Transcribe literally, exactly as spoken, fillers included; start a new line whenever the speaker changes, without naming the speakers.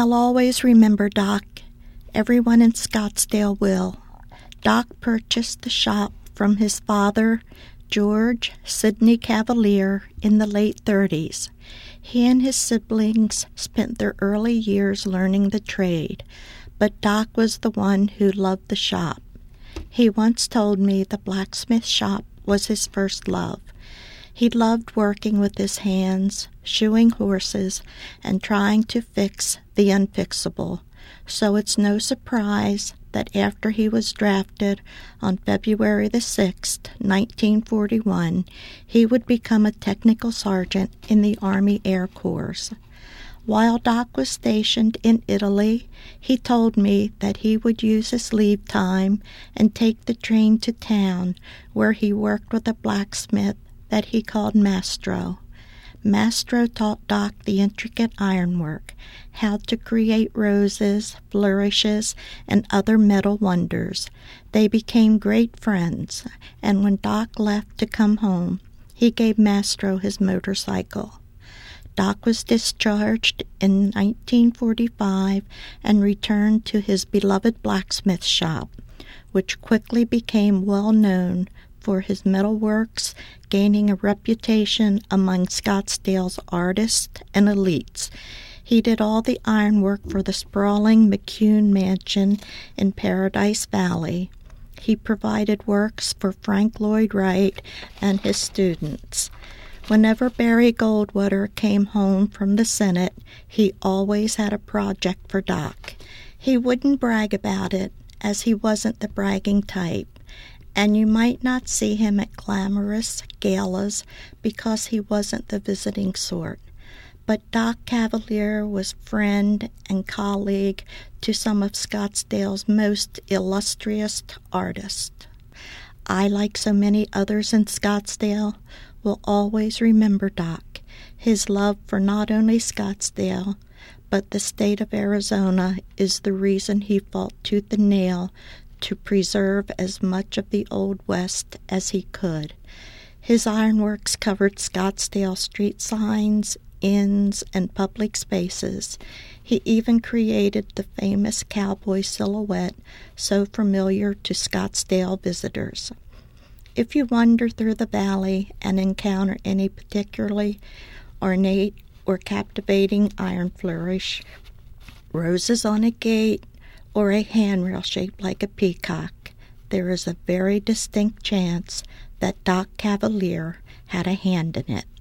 I'll always remember Doc. Everyone in Scottsdale will. Doc purchased the shop from his father, George Sidney Cavalier, in the late thirties. He and his siblings spent their early years learning the trade, but Doc was the one who loved the shop. He once told me the blacksmith shop was his first love. He loved working with his hands, shoeing horses, and trying to fix the unfixable. So it's no surprise that after he was drafted on February the sixth, nineteen forty-one, he would become a technical sergeant in the Army Air Corps. While Doc was stationed in Italy, he told me that he would use his leave time and take the train to town, where he worked with a blacksmith that he called Mastro. Mastro taught Doc the intricate ironwork, how to create roses, flourishes, and other metal wonders. They became great friends, and when Doc left to come home, he gave Mastro his motorcycle. Doc was discharged in nineteen forty-five and returned to his beloved blacksmith shop, which quickly became well known for his metalworks, gaining a reputation among Scottsdale's artists and elites. He did all the ironwork for the sprawling McCune Mansion in Paradise Valley. He provided works for Frank Lloyd Wright and his students. Whenever Barry Goldwater came home from the Senate, he always had a project for Doc. He wouldn't brag about it, as he wasn't the bragging type, and you might not see him at glamorous galas because he wasn't the visiting sort. But Doc Cavalier was friend and colleague to some of Scottsdale's most illustrious artists. I, like so many others in Scottsdale, will always remember Doc, his love for not only Scottsdale, but the state of Arizona is the reason he fought tooth and nail to preserve as much of the Old West as he could. His ironworks covered Scottsdale street signs, inns, and public spaces. He even created the famous cowboy silhouette so familiar to Scottsdale visitors. If you wander through the valley and encounter any particularly ornate or captivating iron flourish, roses on a gate, or a handrail shaped like a peacock, there is a very distinct chance that Doc Cavalier had a hand in it.